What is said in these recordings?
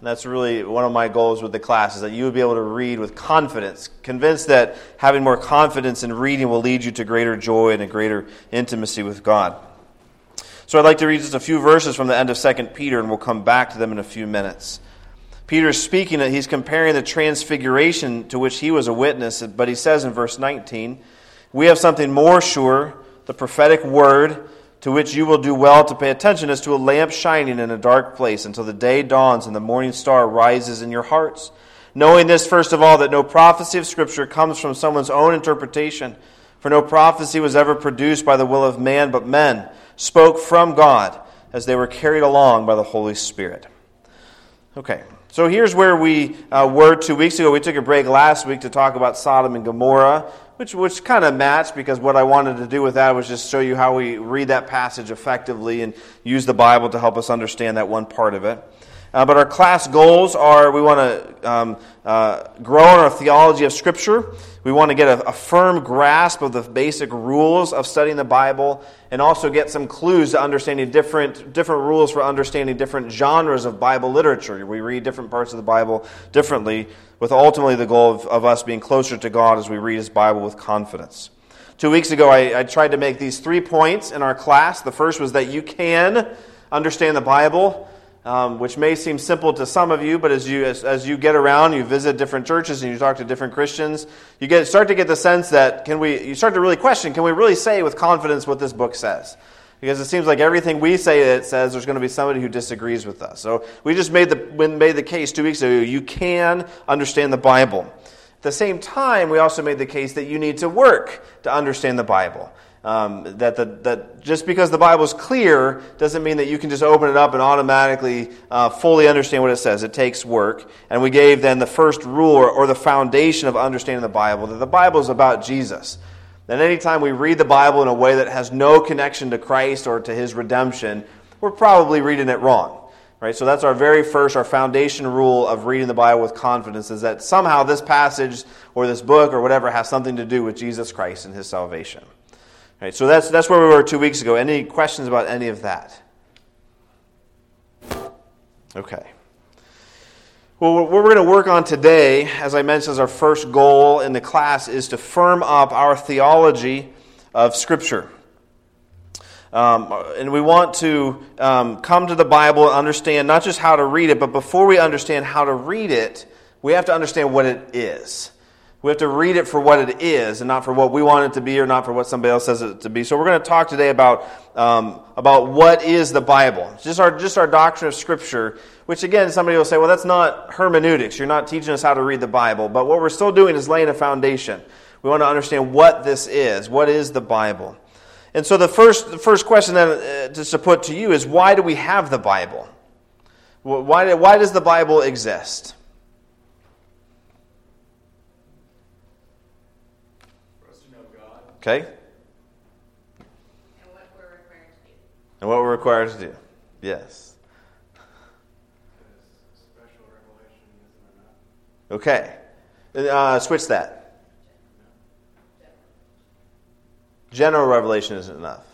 And that's really one of my goals with the class, is that you would be able to read with confidence, convinced that having more confidence in reading will lead you to greater joy and a greater intimacy with God. So I'd like to read just a few verses from the end of 2 Peter, and we'll come back to them in a few minutes. Peter's speaking, he's comparing the transfiguration to which he was a witness, but he says in verse 19, "We have something more sure, the prophetic word, to which you will do well to pay attention, as to a lamp shining in a dark place until the day dawns and the morning star rises in your hearts. Knowing this, first of all, that no prophecy of Scripture comes from someone's own interpretation. For no prophecy was ever produced by the will of man, but men spoke from God as they were carried along by the Holy Spirit." Okay, so here's where we were 2 weeks ago. We took a break last week to talk about Sodom and Gomorrah, which kind of matched, because what I wanted to do with that was just show you how we read that passage effectively and use the Bible to help us understand that one part of it. But our class goals are, we want to grow in our theology of Scripture. We want to get a firm grasp of the basic rules of studying the Bible, and also get some clues to understanding different rules for understanding different genres of Bible literature. We read different parts of the Bible differently, with ultimately the goal of us being closer to God as we read His Bible with confidence. 2 weeks ago, I tried to make these 3 points in our class. The first was that you can understand the Bible, which may seem simple to some of you, but as you get around, you visit different churches and you talk to different Christians, you start to get the sense that you start to really question, can we really say with confidence what this book says? Because it seems like everything we say that it says, there's going to be somebody who disagrees with us. So we just made the case 2 weeks ago, you can understand the Bible. At the same time, we also made the case that you need to work to understand the Bible. That just because the Bible is clear doesn't mean that you can just open it up and automatically fully understand what it says. It takes work. And we gave then the first rule or the foundation of understanding the Bible, that the Bible is about Jesus. That anytime we read the Bible in a way that has no connection to Christ or to His redemption, we're probably reading it wrong. Right? So that's our foundation rule of reading the Bible with confidence, is that somehow this passage or this book or whatever has something to do with Jesus Christ and His salvation. Right, so that's where we were 2 weeks ago. Any questions about any of that? Okay. Well, what we're going to work on today, as I mentioned, as our first goal in the class, is to firm up our theology of Scripture. And we want to come to the Bible and understand not just how to read it, but before we understand how to read it, we have to understand what it is. We have to read it for what it is, and not for what we want it to be, or not for what somebody else says it to be. So we're going to talk today about what is the Bible. Just our doctrine of Scripture, which again, somebody will say, well, that's not hermeneutics. You're not teaching us how to read the Bible. But what we're still doing is laying a foundation. We want to understand what this is. What is the Bible? And so the first question then just to put to you is, why do we have the Bible? Why does the Bible exist? Okay? And what we're required to do. And what we're required to do. Yes. Special revelation isn't enough. Okay. Switch that. General revelation isn't enough.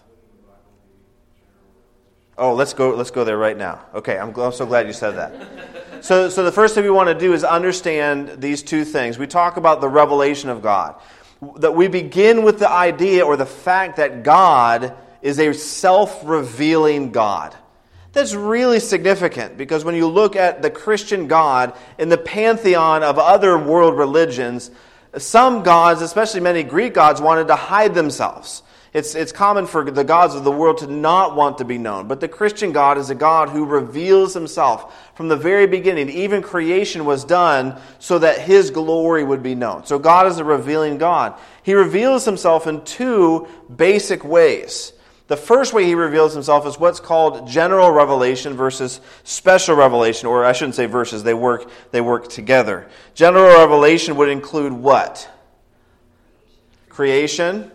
Oh, let's go there right now. Okay, I'm so glad you said that. So the first thing we want to do is understand these two things. We talk about the revelation of God. That we begin with the idea or the fact that God is a self-revealing God. That's really significant, because when you look at the Christian God in the pantheon of other world religions, some gods, especially many Greek gods, wanted to hide themselves. It's common for the gods of the world to not want to be known. But the Christian God is a God who reveals Himself from the very beginning. Even creation was done so that His glory would be known. So God is a revealing God. He reveals Himself in two basic ways. The first way He reveals Himself is what's called general revelation versus special revelation. Or I shouldn't say versus, they work together. General revelation would include what? Creation.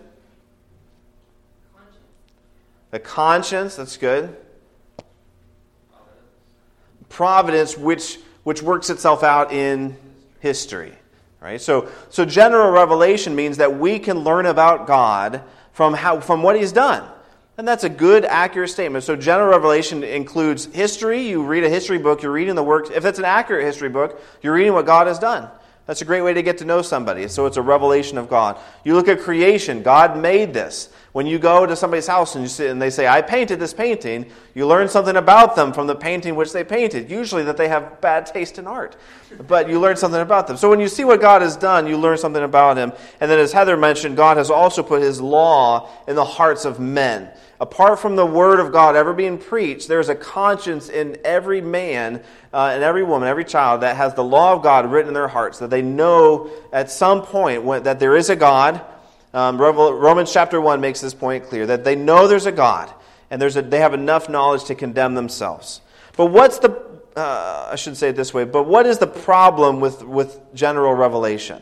The conscience, that's good. Providence, which works itself out in history. Right? So general revelation means that we can learn about God from what He's done. And that's a good, accurate statement. So general revelation includes history. You read a history book, you're reading the works. If it's an accurate history book, you're reading what God has done. That's a great way to get to know somebody. So it's a revelation of God. You look at creation. God made this. When you go to somebody's house and you sit and they say, I painted this painting, you learn something about them from the painting which they painted. Usually that they have bad taste in art. But you learn something about them. So when you see what God has done, you learn something about Him. And then as Heather mentioned, God has also put His law in the hearts of men. Apart from the Word of God ever being preached, there's a conscience in every man and every woman, every child that has the law of God written in their hearts, that they know at some point that there is a God. Romans chapter 1 makes this point clear, that they know there's a God, and they have enough knowledge to condemn themselves. But what's I should say it this way, but what is the problem with general revelation?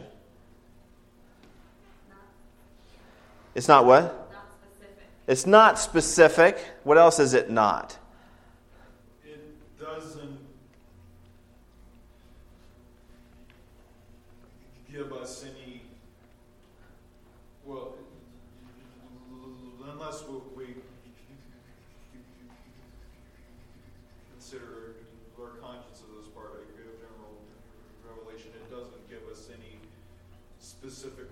It's not what? It's not specific. What else is it not? It doesn't give us any, well, unless we consider our conscience of this part of general revelation, it doesn't give us any specifically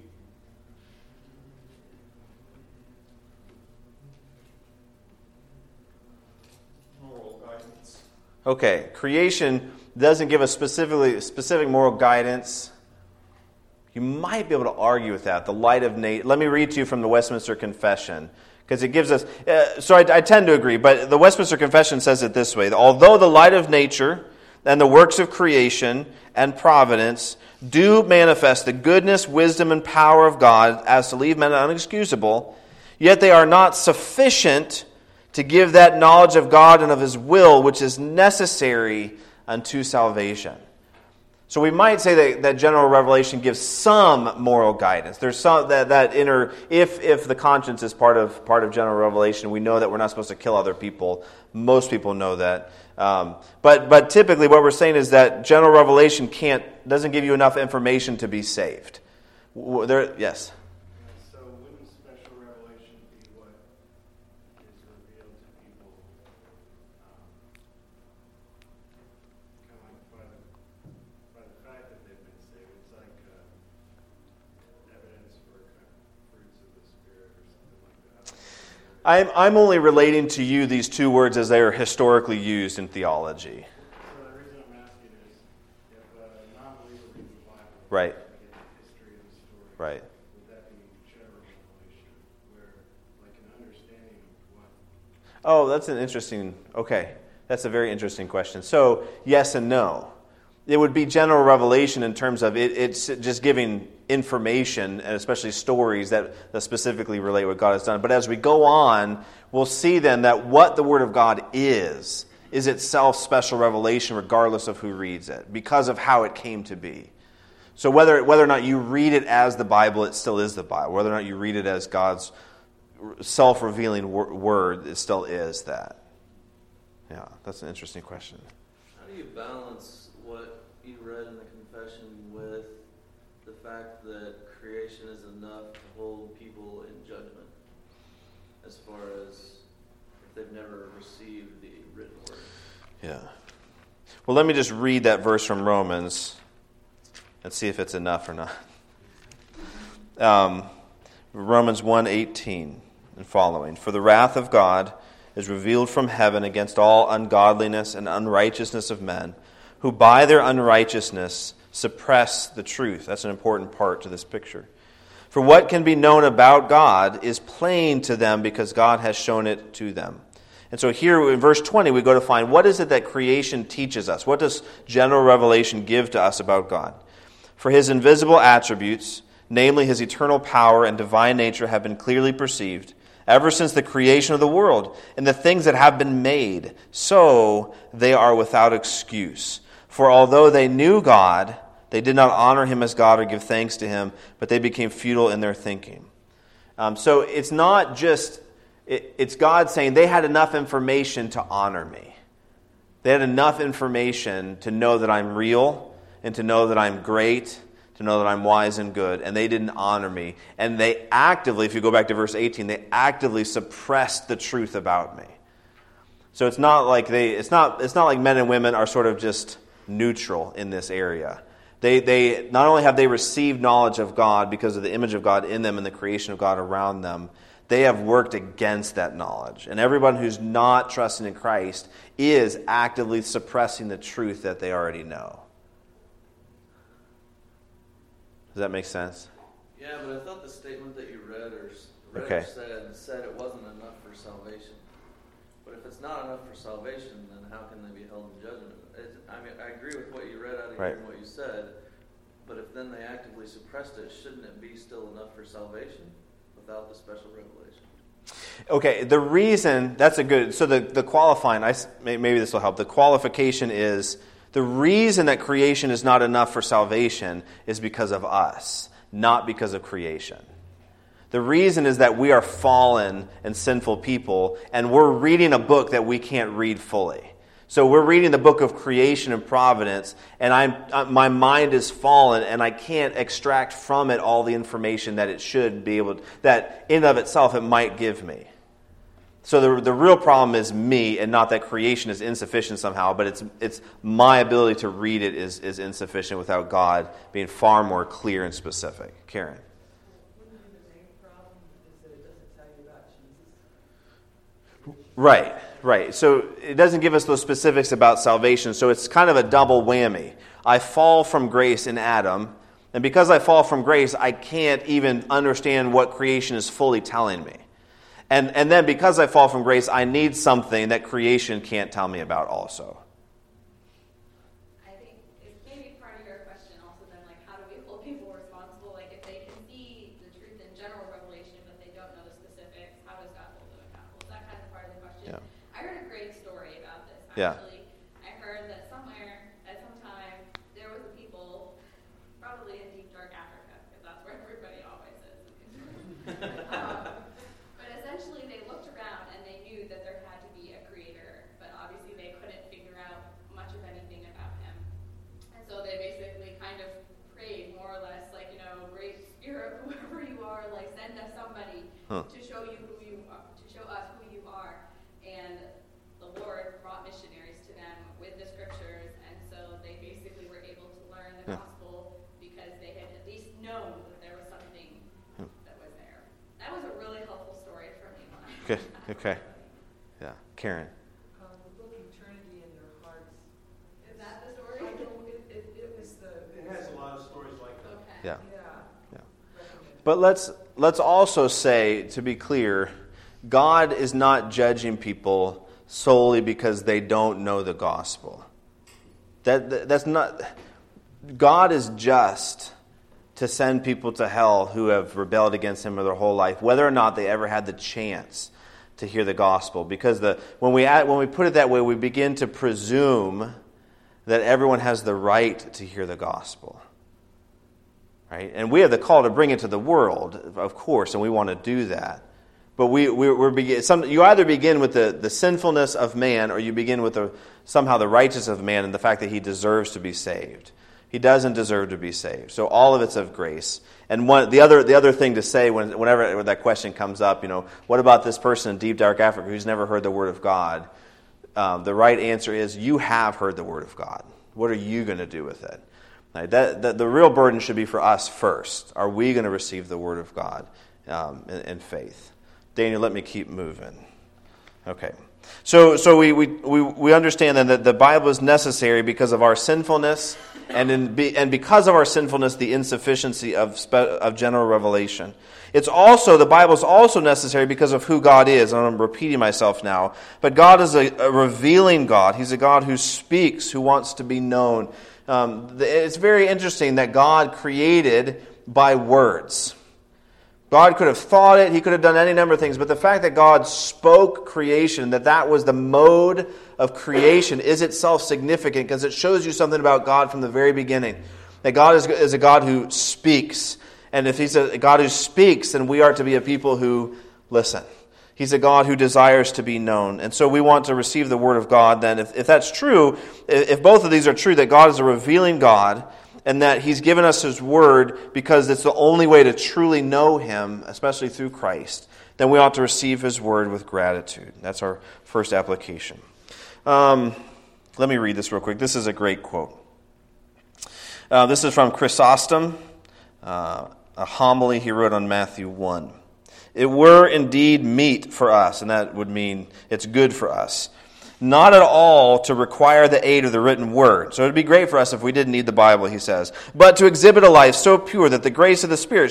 moral guidance. Okay, creation doesn't give us specific moral guidance. You might be able to argue with that. The light of nature. Let me read to you from the Westminster Confession, because it gives us. So I tend to agree, but the Westminster Confession says it this way: although the light of nature and the works of creation and providence do manifest the goodness, wisdom, and power of God as to leave men unexcusable, yet they are not sufficient to give that knowledge of God and of His will which is necessary unto salvation. So we might say that general revelation gives some moral guidance. There's some that inner, if the conscience is part of general revelation, we know that we're not supposed to kill other people. Most people know that. But typically what we're saying is that general revelation doesn't give you enough information to be saved. Yes. So wouldn't special revelation be what is revealed to people kind of like by the fact that they've been saved? It's like evidence for kind of fruits of the Spirit or something like that. I'm only relating to you these two words as they are historically used in theology. So the reason I'm asking is, if a non-believer reads the Bible, Right. they get the history of the story. Right. Would that be general revelation, where like an understanding of what? Oh, that's an interesting. Okay, that's a very interesting question. So yes and no. It would be general revelation in terms of it's just giving information, and especially stories that specifically relate what God has done. But as we go on, we'll see then that what the Word of God is itself special revelation regardless of who reads it, because of how it came to be. So whether or not you read it as the Bible, it still is the Bible. Whether or not you read it as God's self-revealing word, it still is that. Yeah, that's an interesting question. How do you balance what you read in the confession with the fact that creation is enough to hold people in judgment, as far as if they've never received the written word? Yeah. Well, let me just read that verse from Romans and see if it's enough or not. Romans 1:18 and following. For the wrath of God is revealed from heaven against all ungodliness and unrighteousness of men, who by their unrighteousness suppress the truth. That's an important part to this picture. For what can be known about God is plain to them because God has shown it to them. And so here in verse 20 we go to find what is it that creation teaches us? What does general revelation give to us about God? For His invisible attributes, namely His eternal power and divine nature, have been clearly perceived ever since the creation of the world and the things that have been made. So they are without excuse. For although they knew God, they did not honor Him as God or give thanks to Him, but they became futile in their thinking. So it's not just, it's God saying they had enough information to honor me. They had enough information to know that I'm real and to know that I'm great, to know that I'm wise and good, and they didn't honor me. And they actively, if you go back to verse 18, they actively suppressed the truth about me. So it's not like men and women are sort of just neutral in this area. They not only have they received knowledge of God because of the image of God in them and the creation of God around them, they have worked against that knowledge. And everyone who's not trusting in Christ is actively suppressing the truth that they already know. Does that make sense? Yeah, but I thought the statement that you read said it wasn't enough for salvation. But if it's not enough for salvation, then how can they be held in judgment? I agree with what you read out of here and what you said, but if then they actively suppressed it, shouldn't it be still enough for salvation without the special revelation? Okay, the reason, that's a good, so the qualifying, maybe this will help. The qualification is, the reason that creation is not enough for salvation is because of us, not because of creation. The reason is that we are fallen and sinful people, and we're reading a book that we can't read fully. So we're reading the book of creation and providence, and my mind is fallen, and I can't extract from it all the information that it should be able to, that in and of itself it might give me. So the real problem is me, and not that creation is insufficient somehow, but it's my ability to read it is insufficient without God being far more clear and specific. Karen. Wouldn't be the main problem is that it doesn't tell you about Jesus? Right. So it doesn't give us those specifics about salvation, so it's kind of a double whammy. I fall from grace in Adam, and because I fall from grace, I can't even understand what creation is fully telling me. And then because I fall from grace, I need something that creation can't tell me about also. I think it's maybe part of your question also then, like, how do we hold people responsible? Like, if they can see the truth in general revelation, but they don't know the specifics, how does God hold them accountable? Is that kind of part of the question? Yeah. I heard a great story about this, Yeah. actually. I heard that somewhere, at some time, there was a people, probably in deep, dark Africa, because that's where everybody always is. But essentially, they looked around and they knew that there had to be a creator, but obviously they couldn't figure out much of anything about him. And so they basically kind of prayed, more or less, like, great spirit, whoever you are, like, send us somebody to show you who you are, to show us who you are. And the Lord brought missionaries to them with the scriptures, and so they basically were able to learn the gospel because they had at least known that there was something that was there. That was a really helpful story for me when I Okay. Yeah. Karen. The book Eternity in Their Hearts. Is that the story? I don't, it was the... It has a lot of stories like that. Okay. Yeah. Yeah. But let's also say, to be clear, God is not judging people solely because they don't know the gospel. That's not. God is just to send people to hell who have rebelled against Him their whole life, whether or not they ever had the chance to hear the gospel. Because when we put it that way, we begin to presume that everyone has the right to hear the gospel. Right? And we have the call to bring it to the world, of course, and we want to do that. But you either begin with the sinfulness of man, or you begin with somehow the righteousness of man and the fact that he deserves to be saved. He doesn't deserve to be saved. So all of it's of grace. And the other thing to say whenever that question comes up, what about this person in deep, dark Africa who's never heard the word of God? The right answer is, you have heard the word of God. What are you going to do with it? Right? The real burden should be for us first. Are we going to receive the word of God in faith? Daniel, let me keep moving. Okay. So we understand then that the Bible is necessary because of our sinfulness, and because of our sinfulness, the insufficiency of general revelation. The Bible is also necessary because of who God is. And I'm repeating myself now. But God is a revealing God. He's a God who speaks, who wants to be known. It's very interesting that God created by words. God could have thought it, He could have done any number of things, but the fact that God spoke creation, that was the mode of creation, is itself significant because it shows you something about God from the very beginning. That God is a God who speaks, and if He's a God who speaks, then we are to be a people who listen. He's a God who desires to be known, and so we want to receive the Word of God then. If that's true, if both of these are true, that God is a revealing God, and that He's given us His Word because it's the only way to truly know Him, especially through Christ, then we ought to receive His Word with gratitude. That's our first application. Let me read this real quick. This is a great quote. This is from Chrysostom, a homily he wrote on Matthew 1. It were indeed meet for us, and that would mean it's good for us, not at all to require the aid of the written word. So it would be great for us if we didn't need the Bible, he says, but to exhibit a life so pure that the grace of the Spirit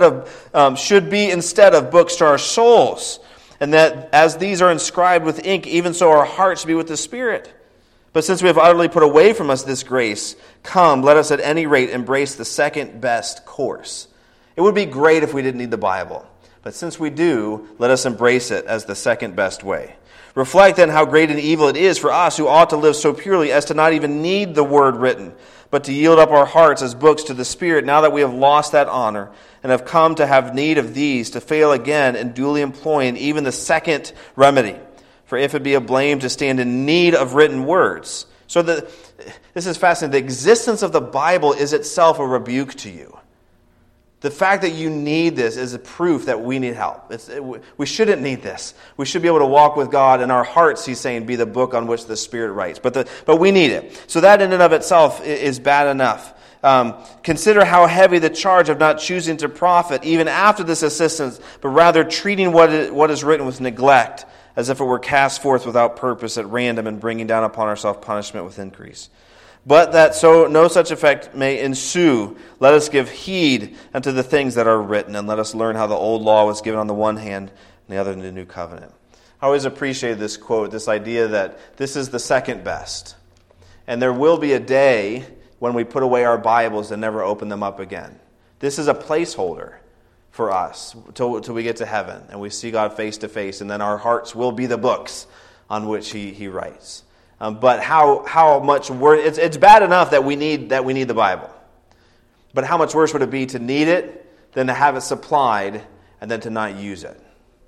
should be instead of books to our souls, and that as these are inscribed with ink, even so our hearts should be with the Spirit. But since we have utterly put away from us this grace, come, let us at any rate embrace the second best course. It would be great if we didn't need the Bible, but since we do, let us embrace it as the second best way. Reflect then how great an evil it is for us who ought to live so purely as to not even need the word written, but to yield up our hearts as books to the Spirit now that we have lost that honor and have come to have need of these, to fail again in duly employing even the second remedy. For if it be a blame to stand in need of written words. So this is fascinating. The existence of the Bible is itself a rebuke to you. The fact that you need this is a proof that we need help. We shouldn't need this. We should be able to walk with God, and our hearts, he's saying, be the book on which the Spirit writes. But we need it. So that in and of itself is bad enough. Consider how heavy the charge of not choosing to profit, even after this assistance, but rather treating what is written with neglect, as if it were cast forth without purpose at random and bringing down upon ourselves punishment with increase. But that so no such effect may ensue, let us give heed unto the things that are written, and let us learn how the old law was given on the one hand, and the other in the new covenant. I always appreciated this quote, this idea that this is the second best. And there will be a day when we put away our Bibles and never open them up again. This is a placeholder for us till we get to heaven and we see God face to face, and then our hearts will be the books on which He writes. But how much worse? It's bad enough that we need the Bible, but how much worse would it be to need it than to have it supplied and then to not use it?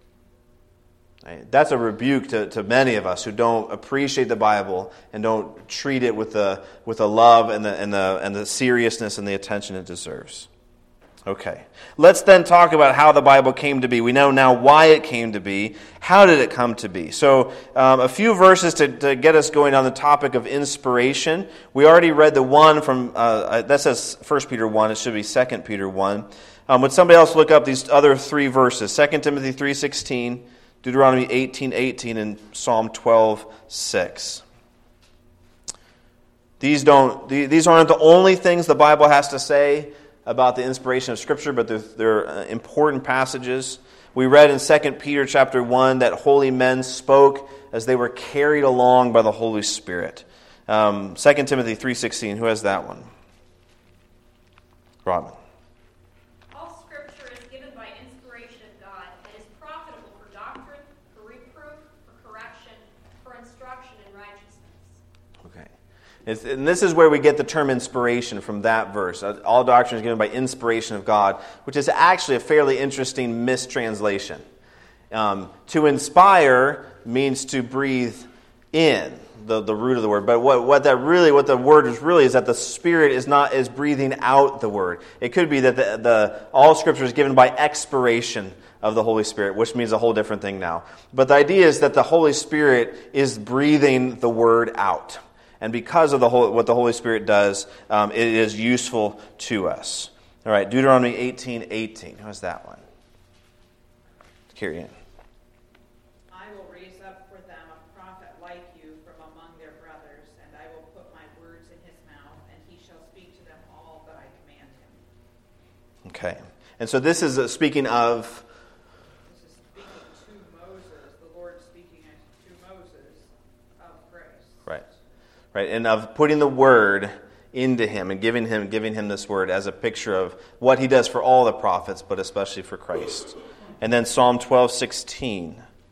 Right? That's a rebuke to many of us who don't appreciate the Bible and don't treat it with the love and the seriousness and the attention it deserves. Okay, let's then talk about how the Bible came to be. We know now why it came to be. How did it come to be? So a few verses to get us going on the topic of inspiration. We already read the one from, that says 1 Peter 1, it should be 2 Peter 1. Would somebody else look up these other three verses? 2 Timothy 3:16, Deuteronomy 18:18, and Psalm 12:6. These aren't the only things the Bible has to say about the inspiration of Scripture, but they're important passages. We read in 2 Peter chapter 1 that holy men spoke as they were carried along by the Holy Spirit. 2 Timothy 3:16, who has that one? Robin. All Scripture is given by inspiration of God and is profitable for doctrine, for reproof, for correction, for instruction in righteousness. Okay. And this is where we get the term inspiration from that verse. All doctrine is given by inspiration of God, which is actually a fairly interesting mistranslation. To inspire means to breathe in, the root of the word. But what the word is really is that the Spirit is breathing out the word. It could be that all Scripture is given by expiration of the Holy Spirit, which means a whole different thing now. But the idea is that the Holy Spirit is breathing the word out. And because of what the Holy Spirit does, it is useful to us. All right, Deuteronomy 18:18. Who has that one? Carry in. I will raise up for them a prophet like you from among their brothers, and I will put my words in his mouth, and he shall speak to them all that I command him. Okay. And so this is speaking of... This is speaking to Moses, the Lord speaking to Moses of grace. Right. Right, and of putting the word into him and giving him this word as a picture of what he does for all the prophets, but especially for Christ. And then Psalm 12:16.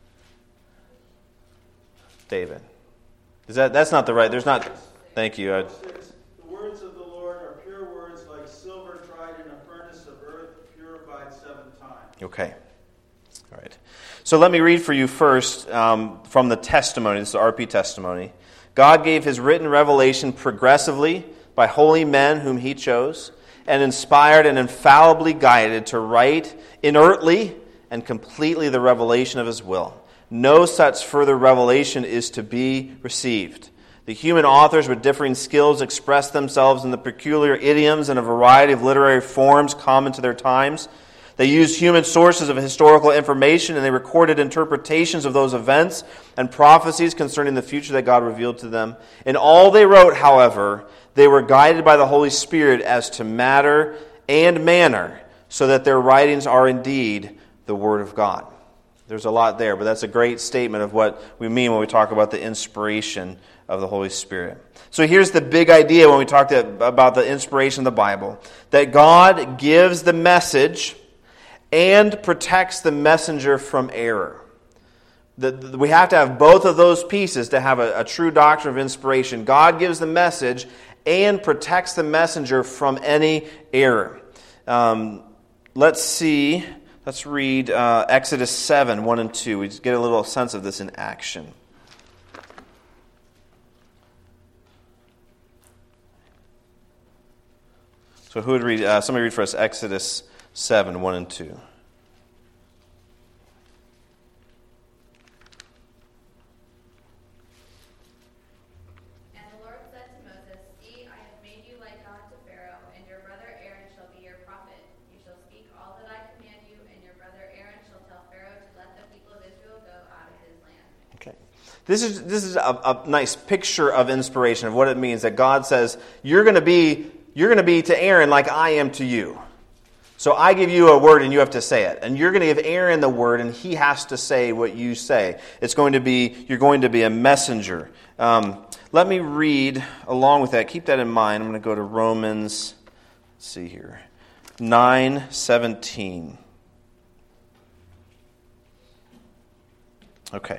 David. That's not the right, there's not, thank you. The words of the Lord are pure words like silver tried in a furnace of earth, purified 7 times. Okay. All right. So let me read for you first from the testimony. This is the RP testimony. God gave his written revelation progressively by holy men whom he chose, and inspired and infallibly guided to write inertly and completely the revelation of his will. No such further revelation is to be received. The human authors with differing skills express themselves in the peculiar idioms and a variety of literary forms common to their times. They used human sources of historical information, and they recorded interpretations of those events and prophecies concerning the future that God revealed to them. In all they wrote, however, they were guided by the Holy Spirit as to matter and manner, so that their writings are indeed the Word of God. There's a lot there, but that's a great statement of what we mean when we talk about the inspiration of the Holy Spirit. So here's the big idea when we talk about the inspiration of the Bible, that God gives the message and protects the messenger from error. We have to have both of those pieces to have a true doctrine of inspiration. God gives the message and protects the messenger from any error. Let's read Exodus 7, 1 and 2. We just get a little sense of this in action. So who would read? Somebody read for us Exodus 7, 1 and 2. And the Lord said to Moses, See, I have made you like God to Pharaoh, and your brother Aaron shall be your prophet. You shall speak all that I command you, and your brother Aaron shall tell Pharaoh to let the people of Israel go out of his land. Okay. This is a nice picture of inspiration, of what it means that God says, you're going to be to Aaron like I am to you. So I give you a word and you have to say it. And you're going to give Aaron the word and he has to say what you say. You're going to be a messenger. Let me read along with that. Keep that in mind. I'm going to go to Romans, 9:17. Okay.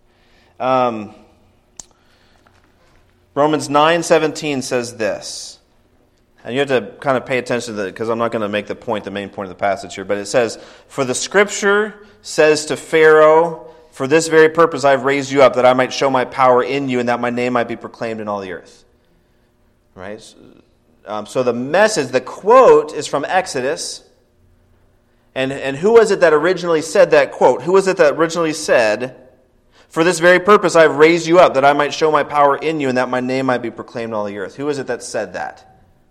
Romans 9:17 says this. And you have to kind of pay attention to that because I'm not going to make the main point of the passage here. But it says, For the Scripture says to Pharaoh, For this very purpose I have raised you up, that I might show my power in you, and that my name might be proclaimed in all the earth. Right? So the message, the quote, is from Exodus. And who was it that originally said that quote? Who was it that originally said, For this very purpose I have raised you up, that I might show my power in you, and that my name might be proclaimed in all the earth? Who is it that said that?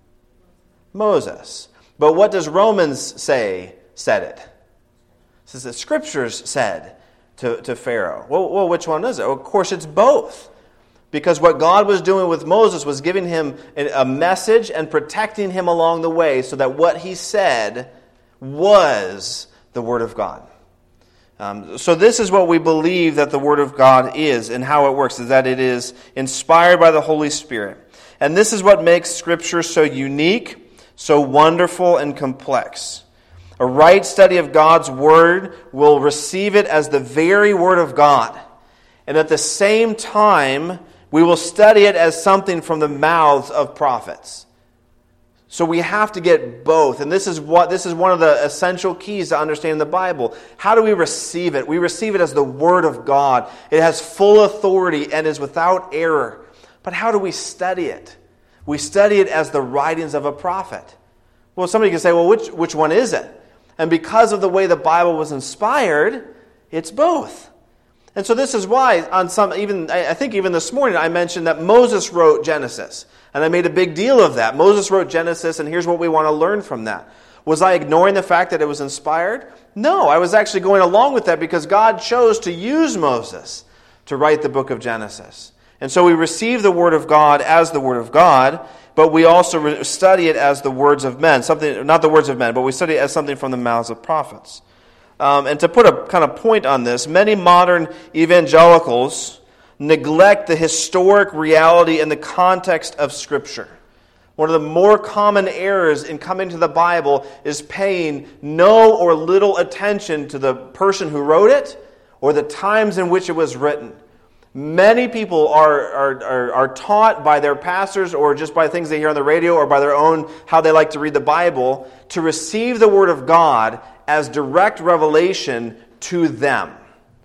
Moses. But what does Romans say said it? It says the Scriptures said to Pharaoh. Well, which one is it? Well, of course, it's both. Because what God was doing with Moses was giving him a message and protecting him along the way so that what he said was the Word of God. So this is what we believe that the Word of God is and how it works, is that it is inspired by the Holy Spirit. And this is what makes Scripture so unique, so wonderful and complex. A right study of God's Word will receive it as the very Word of God. And at the same time, we will study it as something from the mouths of prophets. So we have to get both. And this is one of the essential keys to understanding the Bible. How do we receive it? We receive it as the Word of God. It has full authority and is without error. But how do we study it? We study it as the writings of a prophet. Well, somebody can say, well, which one is it? And because of the way the Bible was inspired, it's both. And so this is why I think even this morning I mentioned that Moses wrote Genesis. And I made a big deal of that. Moses wrote Genesis, and here's what we want to learn from that. Was I ignoring the fact that it was inspired? No, I was actually going along with that because God chose to use Moses to write the book of Genesis. And so we receive the Word of God as the Word of God, but we also study it as the words of men. Not the words of men, but we study it as something from the mouths of prophets. And to put a kind of point on this, many modern evangelicals neglect the historic reality and the context of Scripture. One of the more common errors in coming to the Bible is paying no or little attention to the person who wrote it or the times in which it was written. Many people are taught by their pastors or just by things they hear on the radio or by their own, how they like to read the Bible, to receive the Word of God as direct revelation to them.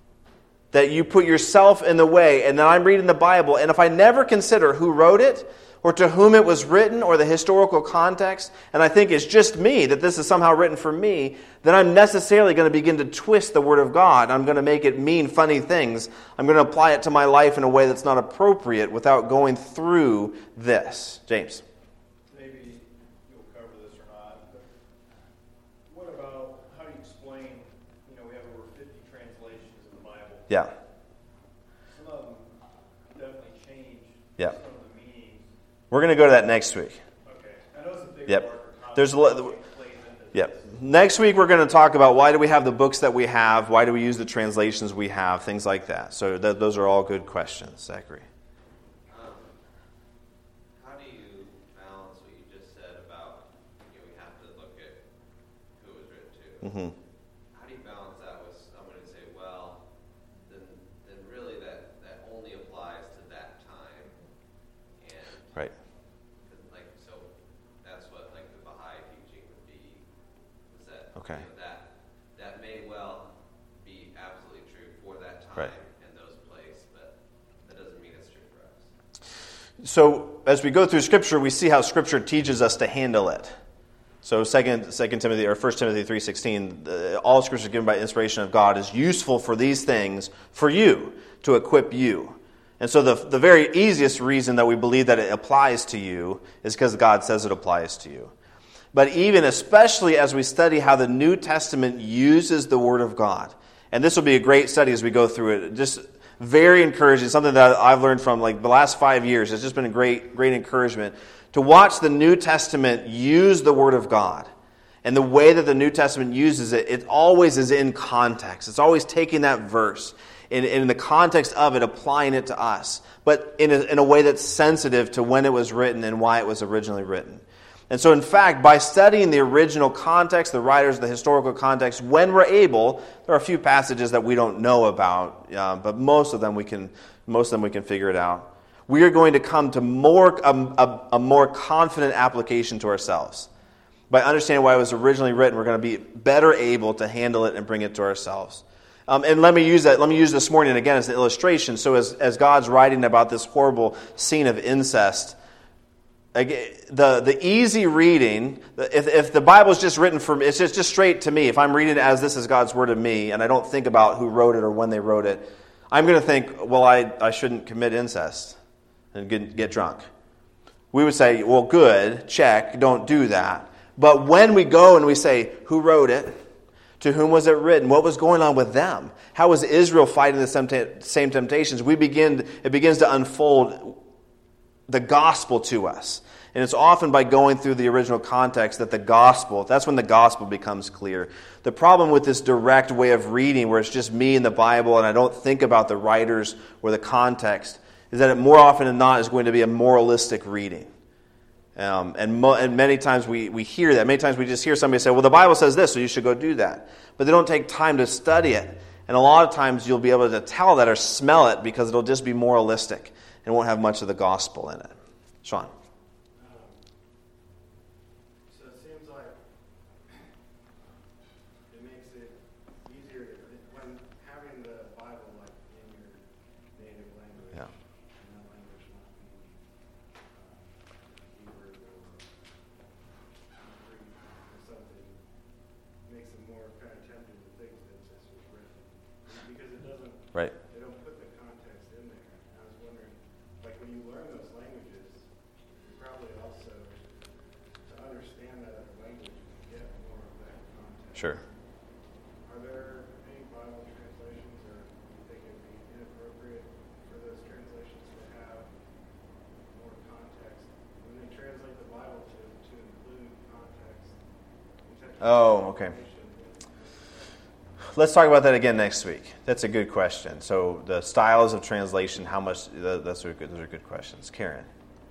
That you put yourself in the way, and then I'm reading the Bible, and if I never consider who wrote it, or to whom it was written, or the historical context, and I think it's just me, that this is somehow written for me, then I'm necessarily going to begin to twist the Word of God. I'm going to make it mean funny things. I'm going to apply it to my life in a way that's not appropriate without going through this. James. Maybe you'll cover this or not, but what about, how do you explain, we have over 50 translations of the Bible. Yeah. Some of them definitely change Yeah. some of the meanings. We're going to go to that next week. Okay. I know it's a big Yep. larger concept. There's a that plays into Yep. this. Next week, we're going to talk about why do we have the books that we have, why do we use the translations we have, things like that. So those are all good questions, Zachary. How do you balance what you just said about we have to look at who it was written to? Mm-hmm. How do you balance that with somebody to say, well, then really that only applies to that time, and Right. so that's what the Baha'i teaching would be. Is that Okay. that may well be absolutely true for that time Right. and those places, but that doesn't mean it's true for us. So as we go through Scripture, we see how Scripture teaches us to handle it. So 2 Timothy or 1 Timothy 3:16, all Scripture given by inspiration of God is useful for these things, for you, to equip you. And so the very easiest reason that we believe that it applies to you is because God says it applies to you. But even especially as we study how the New Testament uses the Word of God, and this will be a great study as we go through it, just very encouraging, something that I've learned from the last 5 years. It's just been a great encouragement to watch the New Testament use the Word of God. And the way that the New Testament uses it, it always is in context. It's always taking that verse, in the context of it, applying it to us, but in a way that's sensitive to when it was written and why it was originally written. And so, in fact, by studying the original context, the writers, the historical context, when we're able, there are a few passages that we don't know about, but most of them we can figure it out. We are going to come to a more confident application to ourselves. By understanding why it was originally written, we're going to be better able to handle it and bring it to ourselves. And let me use this morning again as an illustration. So as God's writing about this horrible scene of incest, the easy reading, if the Bible is just written for me, it's just straight to me. If I'm reading it as this is God's word to me, and I don't think about who wrote it or when they wrote it, I'm going to think, well, I shouldn't commit incest and get drunk. We would say, well, good, check, don't do that. But when we go and we say, who wrote it? To whom was it written? What was going on with them? How was Israel fighting the same temptations? It begins to unfold the gospel to us. And it's often by going through the original context that's when the gospel becomes clear. The problem with this direct way of reading, where it's just me and the Bible and I don't think about the writers or the context, is that it more often than not is going to be a moralistic reading. And many times we hear that. Many times we just hear somebody say, well, the Bible says this, so you should go do that. But they don't take time to study it. And a lot of times you'll be able to tell that or smell it because it'll just be moralistic and won't have much of the gospel in it. Sean. So it seems like it makes it easier when having the Bible in your native language. Yeah. And that language not being Hebrew or Greek or something makes it more kind of tempting to think that this was written because it doesn't. Right. They don't put the context in there. And I was wondering, when you learn those languages, you probably also to understand that other language you get more of that context. Sure. Are there any Bible translations, or do you think it would be inappropriate for those translations to have more context when they translate the Bible to include context? Oh, okay. Let's talk about that again next week. That's a good question. So the styles of translation, how much, those are good questions. Karen.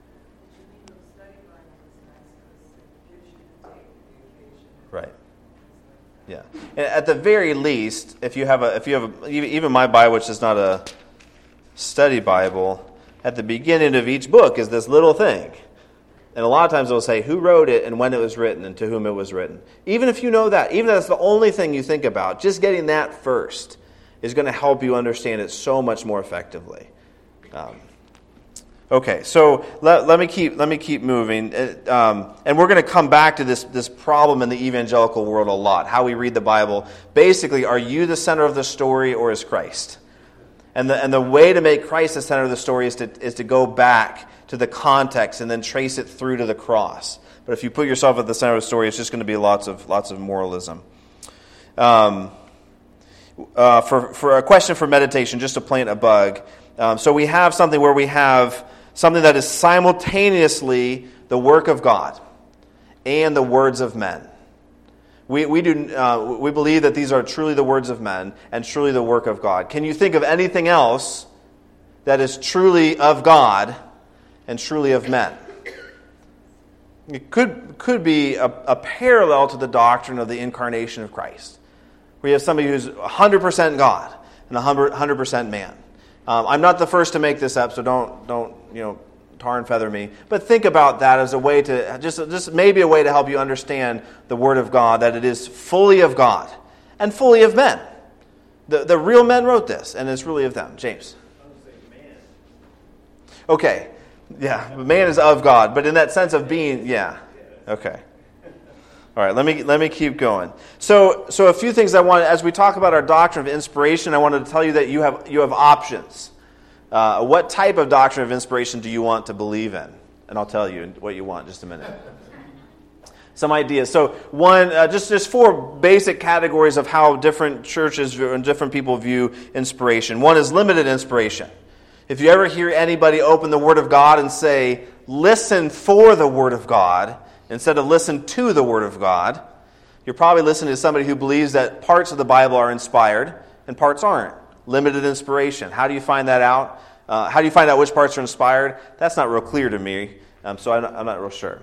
Right. Yeah. And at the very least, if you have even my Bible, which is not a study Bible, at the beginning of each book is this little thing. And a lot of times it will say who wrote it and when it was written and to whom it was written. Even if you know that, even if that's the only thing you think about, just getting that first is going to help you understand it so much more effectively. Okay, so let me keep moving, and we're going to come back to this problem in the evangelical world a lot. How we read the Bible. Basically, are you the center of the story, or is Christ? And the way to make Christ the center of the story is to go back to the context and then trace it through to the cross. But if you put yourself at the center of the story, it's just going to be lots of moralism. For a question for meditation, just to plant a bug. So we have something where we have something that is simultaneously the work of God and the words of men. We believe that these are truly the words of men and truly the work of God. Can you think of anything else that is truly of God and truly of men? It could be a parallel to the doctrine of the incarnation of Christ, where you have somebody who's 100% God and 100% man. I'm not the first to make this up, so don't tar and feather me. But think about that as a way to just maybe a way to help you understand the Word of God, that it is fully of God and fully of men. The real men wrote this, and it's really of them. James. I would say man. Okay. Yeah, man is of God, but in that sense of being, yeah. Okay. All right, let me keep going. So a few things I want, as we talk about our doctrine of inspiration, I wanted to tell you that you have options. What type of doctrine of inspiration do you want to believe in? And I'll tell you what you want in just a minute. Some ideas. So one, just four basic categories of how different churches and different people view inspiration. One is limited inspiration. If you ever hear anybody open the Word of God and say, listen for the Word of God, instead of listen to the Word of God, you're probably listening to somebody who believes that parts of the Bible are inspired and parts aren't. Limited inspiration. How do you find that out? How do you find out which parts are inspired? That's not real clear to me, so I'm not real sure.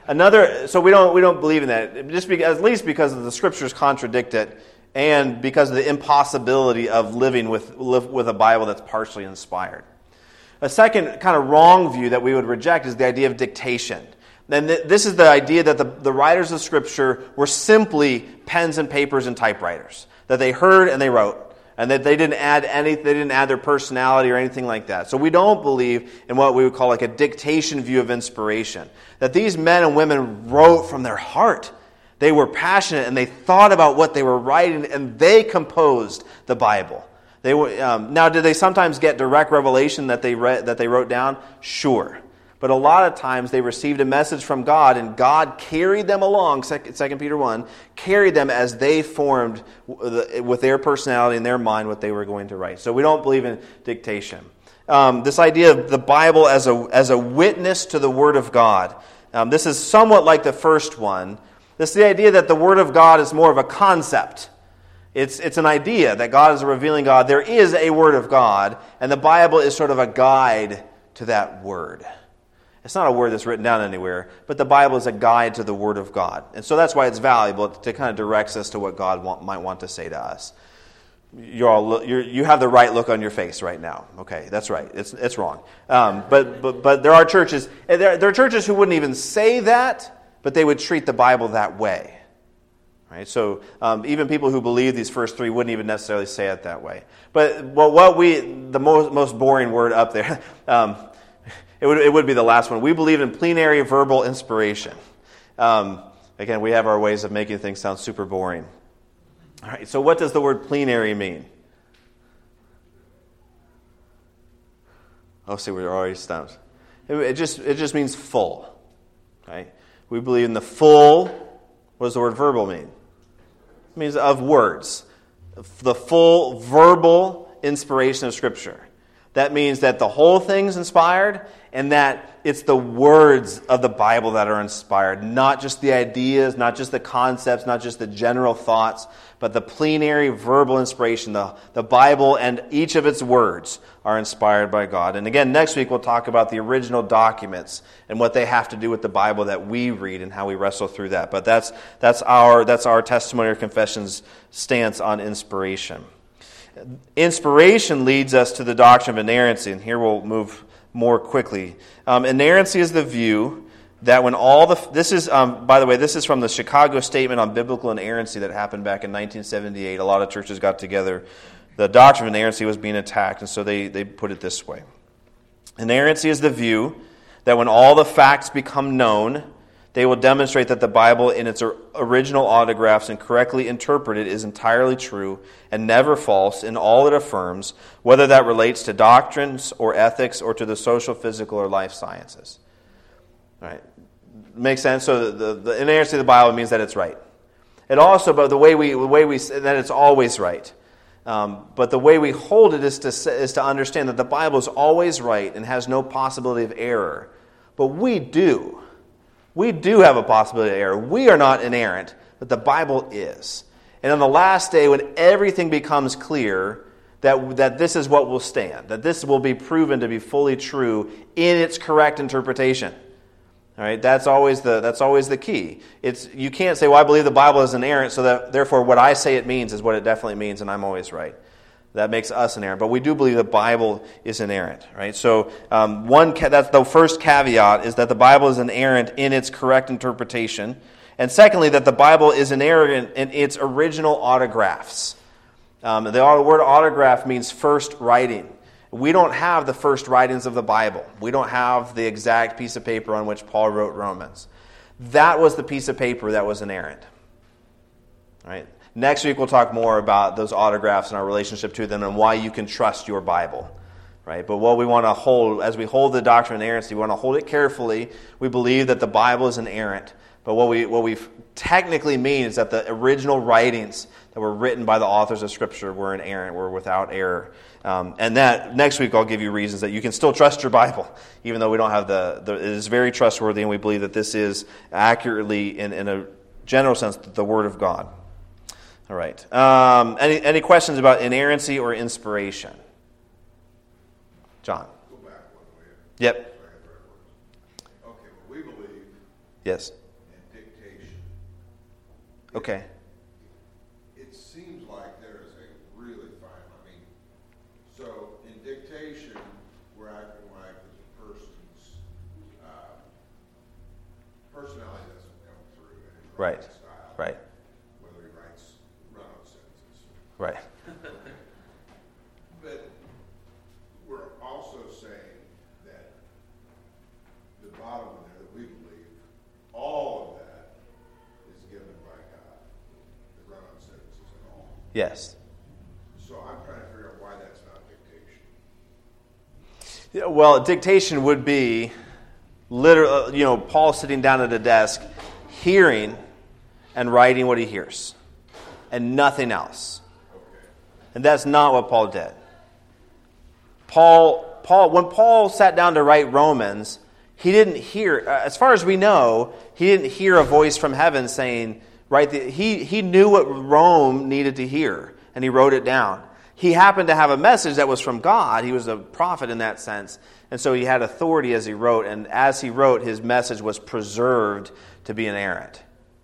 So we don't believe in that, at least because the Scriptures contradict it, and because of the impossibility of living with a Bible that's partially inspired. A second kind of wrong view that we would reject is the idea of dictation. And this is the idea that the writers of Scripture were simply pens and papers and typewriters, that they heard and they wrote, and that they didn't add their personality or anything like that. So we don't believe in what we would call like a dictation view of inspiration, that these men and women wrote from their heart. They were passionate and they thought about what they were writing, and they composed the Bible. They were, now, did they sometimes get direct revelation that they wrote down? Sure. But a lot of times they received a message from God, and God carried them along, 2 Peter 1, carried them as they formed with their personality and their mind what they were going to write. So we don't believe in dictation. This idea of the Bible as a witness to the Word of God. This is somewhat like the first one. This is the idea that the Word of God is more of a concept. It's an idea that God is a revealing God. There is a Word of God, and the Bible is sort of a guide to that Word. It's not a word that's written down anywhere, but the Bible is a guide to the Word of God. And so that's why it's valuable to kind of direct us to what God might want to say to us. You have the right look on your face right now. Okay, that's right. It's wrong. But there are churches. There are churches who wouldn't even say that, but they would treat the Bible that way. Right? So even people who believe these first three wouldn't even necessarily say it that way. But the most boring word up there, it would be the last one. We believe in plenary verbal inspiration. Again, we have our ways of making things sound super boring. All right, so what does the word plenary mean? Oh, see, we're already stumped. It just means full. Right? We believe in the full. What does the word verbal mean? It means of words. The full verbal inspiration of Scripture. That means that the whole thing's inspired, and that it's the words of the Bible that are inspired, not just the ideas, not just the concepts, not just the general thoughts, but the plenary verbal inspiration. The Bible and each of its words are inspired by God. And again, next week we'll talk about the original documents and what they have to do with the Bible that we read and how we wrestle through that. But that's our testimony or confession's stance on inspiration. Inspiration leads us to the doctrine of inerrancy, and here we'll move more quickly. Inerrancy is the view that when this is from the Chicago Statement on Biblical Inerrancy that happened back in 1978. A lot of churches got together. The doctrine of inerrancy was being attacked, and so they put it this way. Inerrancy is the view that when all the facts become known, they will demonstrate that the Bible in its original autographs and correctly interpreted is entirely true and never false in all it affirms, whether that relates to doctrines or ethics or to the social, physical, or life sciences. All right. Makes sense? So the inerrancy of the Bible means that it's right. It also, but the way we that it's always right. But the way we hold it is to understand that the Bible is always right and has no possibility of error. But we do. We do have a possibility of error. We are not inerrant, but the Bible is. And on the last day, when everything becomes clear, that this is what will stand, that this will be proven to be fully true in its correct interpretation. All right, that's always the key. You can't say, well, I believe the Bible is inerrant, so that therefore what I say it means is what it definitely means, and I'm always right. That makes us inerrant. But we do believe the Bible is inerrant, right? So that's the first caveat, is that the Bible is inerrant in its correct interpretation. And secondly, that the Bible is inerrant in its original autographs. The word autograph means first writing. We don't have the first writings of the Bible. We don't have the exact piece of paper on which Paul wrote Romans. That was the piece of paper that was inerrant. All right? Next week we'll talk more about those autographs and our relationship to them and why you can trust your Bible. Right? But what we want to hold, as we hold the doctrine of inerrancy, we want to hold it carefully. We believe that the Bible is inerrant. But what we technically mean is that the original writings that were written by the authors of Scripture were inerrant, were without error. And that next week I'll give you reasons that you can still trust your Bible, even though we don't have it is very trustworthy, and we believe that this is accurately, in a general sense, the Word of God. All right. Any questions about inerrancy or inspiration? John. Go back one way. Yep. Okay, well, we believe Yes. in dictation. Okay. It seems like there is a really fine, so in dictation, we're acting like the person's personality doesn't come through in his Right. writing style. Right. Whether he writes run-on sentences. Right. But we're also saying that the bottom of there, that we believe all of that is given by God, the run-on sentences and all. Yes. So I'm trying to figure out why that's not dictation. Yeah, well, dictation would be literally, Paul sitting down at a desk, hearing and writing what he hears, and nothing else. And that's not what Paul did. When Paul sat down to write Romans, he didn't hear, as far as we know, he didn't hear a voice from heaven saying, he knew what Rome needed to hear, and he wrote it down. He happened to have a message that was from God. He was a prophet in that sense. And so he had authority as he wrote, and as he wrote, his message was preserved to be inerrant.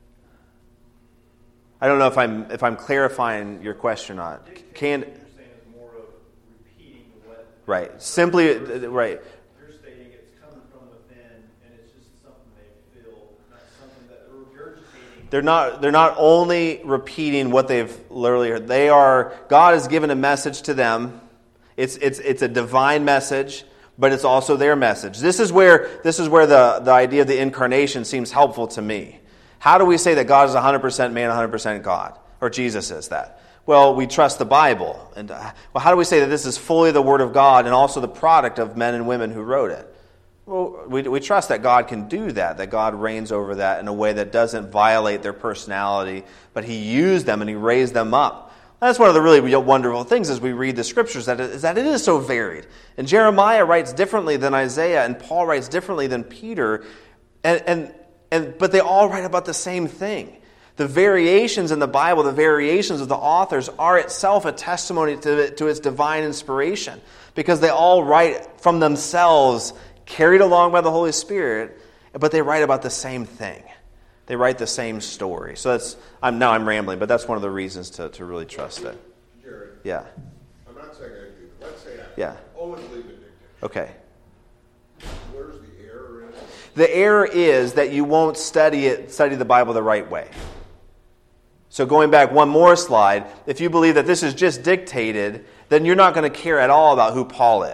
I don't know if I'm clarifying your question or not. Dictation, you're saying, is more of repeating what... Right. Simply, right. You're stating it's coming from within, and it's just something they feel, not something that they're regurgitating. They're not only repeating what they've literally heard. God has given a message to them. It's a divine message, but it's also their message. This is where the idea of the incarnation seems helpful to me. How do we say that God is 100% man, 100% God? Or Jesus is that? Well, we trust the Bible. And how do we say that this is fully the Word of God and also the product of men and women who wrote it? Well, we trust that God can do that God reigns over that in a way that doesn't violate their personality, but He used them and He raised them up. That's one of the really wonderful things as we read the Scriptures, that it is so varied. And Jeremiah writes differently than Isaiah, and Paul writes differently than Peter, but they all write about the same thing. The variations in the Bible, the variations of the authors are itself a testimony to its divine inspiration, because they all write from themselves, carried along by the Holy Spirit, but they write about the same thing. They write the same story. So I'm rambling, but that's one of the reasons to really trust it. Jared, Yeah. I'm not saying I do, but let's say I Yeah. always leave it dictation. Okay. Where's the error in it? The error is that you won't study the Bible the right way. So going back one more slide, if you believe that this is just dictated, then you're not going to care at all about who Paul is.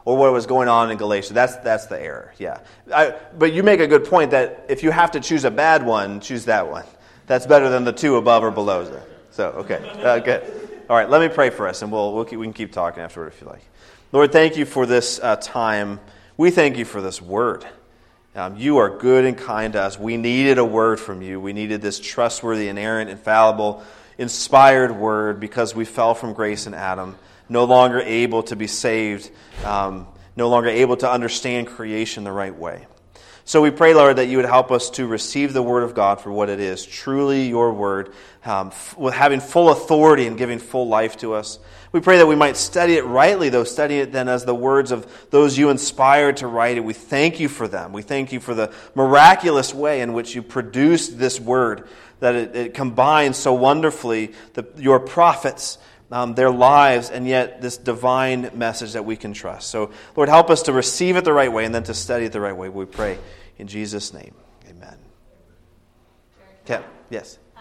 or what was going on in Galatia. That's the error, yeah. But you make a good point that if you have to choose a bad one, choose that one. That's better than the two above or below. So, okay, good. All right, let me pray for us, and we can keep talking afterward if you like. Lord, thank you for this time. We thank you for this word. You are good and kind to us. We needed a word from you. We needed this trustworthy, inerrant, infallible, inspired word because we fell from grace in Adam, no longer able to be saved, no longer able to understand creation the right way. So we pray, Lord, that you would help us to receive the word of God for what it is, truly your word, with having full authority and giving full life to us. We pray that we might study it rightly, though, study it then as the words of those you inspired to write it. We thank you for them. We thank you for the miraculous way in which you produced this word, that it combines so wonderfully your prophets, their lives, and yet this divine message that we can trust. So, Lord, help us to receive it the right way and then to study it the right way. We pray in Jesus' name. Amen. Okay. Yes.